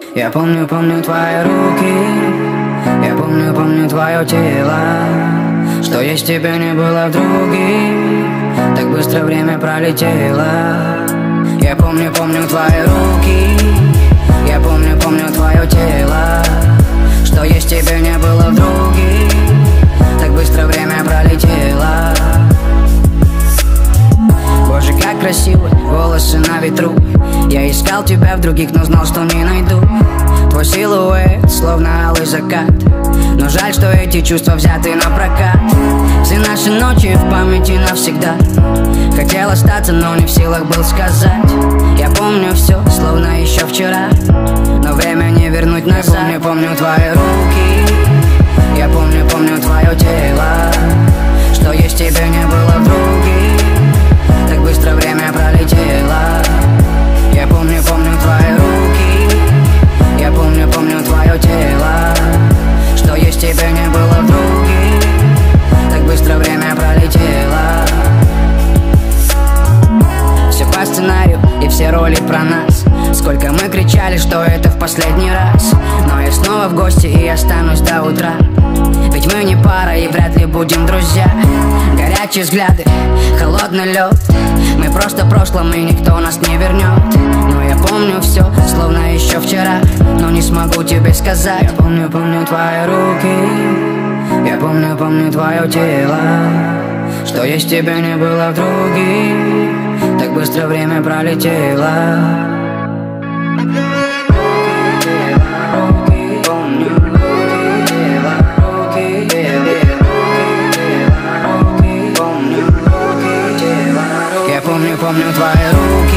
Я помню, помню твои руки, я помню, помню твое тело. Что есть тебе не было в других, так быстро время пролетело. Я помню, помню твои руки, я помню, помню твое тело. Что есть тебе не было в других, так быстро время пролетело. Боже, как красиво, волосы на ветру. Я искал тебя в других, но знал, что не найду. Твой силуэт, словно алый закат. Но жаль, что эти чувства взяты на прокат. Все наши ночи в памяти навсегда. Хотел остаться, но не в силах был сказать. Я помню все, словно еще вчера, но время не вернуть назад. Я помню, помню твои руки, я помню, помню твое тело. Что есть тебе не было в других, так быстро время пролетело. Я помню, помню твои руки, я помню, помню твое тело. Что есть тебе не было в других, так быстро время пролетело. Все по сценарию и все роли про нас. Сколько мы кричали, что это в последний раз. Но я снова в гости и останусь до утра. Ведь мы не пара и вряд ли будем друзья. Горячие взгляды, холодный лед. Мы просто в прошлом и никто нас не вернет. Но я помню все, словно еще вчера, но не смогу тебе сказать. Я помню, помню твои руки, я помню, помню твое тело. Что есть тебе не было в других, так быстро время пролетело. Я помню, помню твои руки.